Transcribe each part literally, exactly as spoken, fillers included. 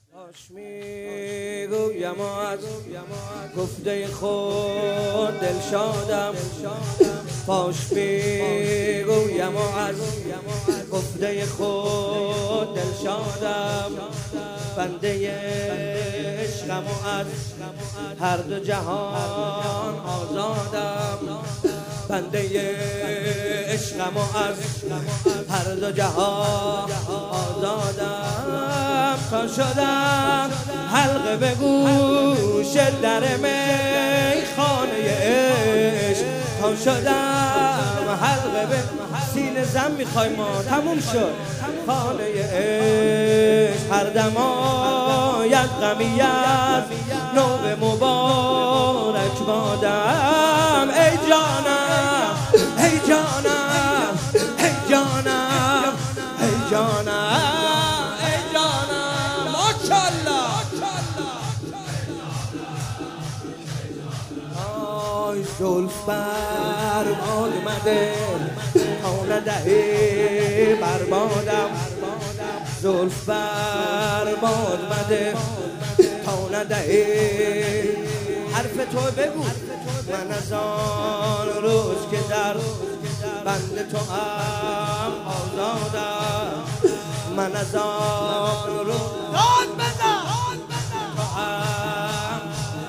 کاش میگویم از گفته خود دلشادم، کاش میگویم از گفته خود دلشادم، بنده عشقم و از هر دو جهان آزادم، بنده عشقم و از هر دو جهان آزادم، تا شدم حلقه به گوش در میخانه عشق، تا شدم حلقه به سینه زن میخوای ما تموم شد خانه عشق، هر دم آید غمی از نو مبارک بادم، ای جانم ای جانم ای جانم ای جانم ای جانم ماشاءالله. آی زلف بر باد اومده تا ندهی بربادم، زلف بر باد اومده تا ندهی حرف تو بگو، من از آن روز که در بند تو هم آزادم، من از آن روز داد بزن تو هم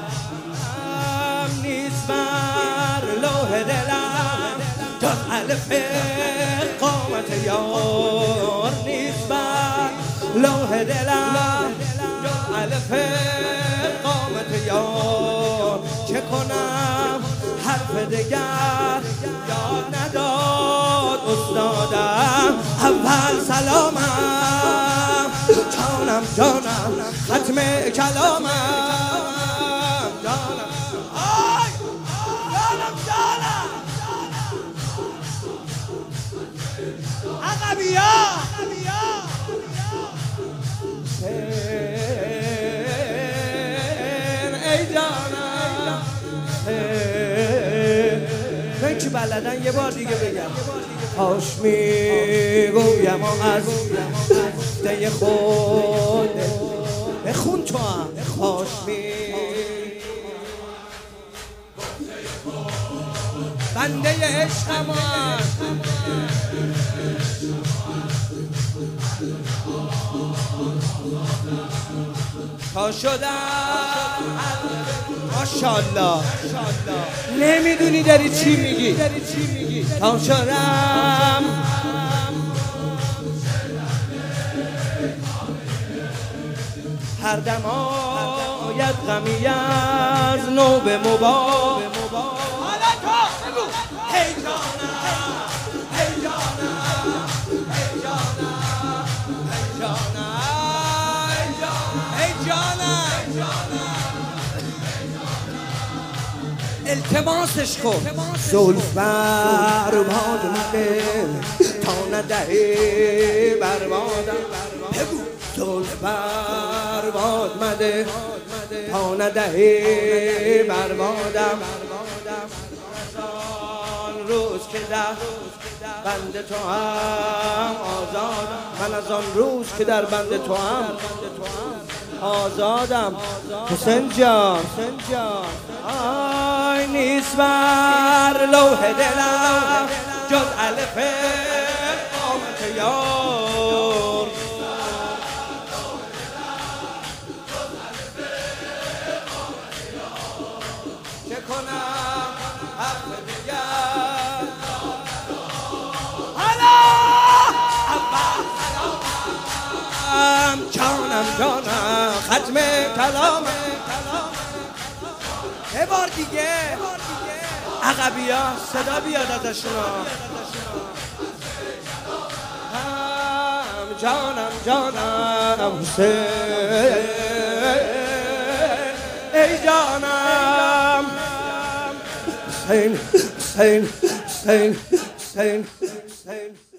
هم نیست بر لوح دلم جز الف قامت یار، نیست بر لوح دلم جز الف قامت یار، چه کنم حرف دگر یاد نداد استادم، اول سلامم جانم جانم ختم کلامم جانم، آی جانم جانم عقبیا ای جانم من که بلدن یه بار دیگه بگم، کاش میگویم از گفته خود بخون تو هم، کاش می بنده عشقم تا شدم ماشاءالله، نمیدونی داری چی میگی، تا شدم هر دم آید غمی از نو به مبارک، ای جانم ای جانم ای جانم ای جانم ای جانم التماسش کن، زلف بر باد اومده تا ندهی بربادم، بگو زلف بر باد اومده تا ندهی بربادم، آن روز که در بند تو هم آزادم، من از آن روز که در بند تو هم آزادم، حسین جان آی نیست بر لوح دلم جز الف قامت یار، چه کنم حرف دیگر حالا جانم جانم ختم کلامم، یه بار دیگه عقبیا صدا بیاد ازشون، هم جانم جانم حسین ای جانم حسین حسین حسین حسین حسین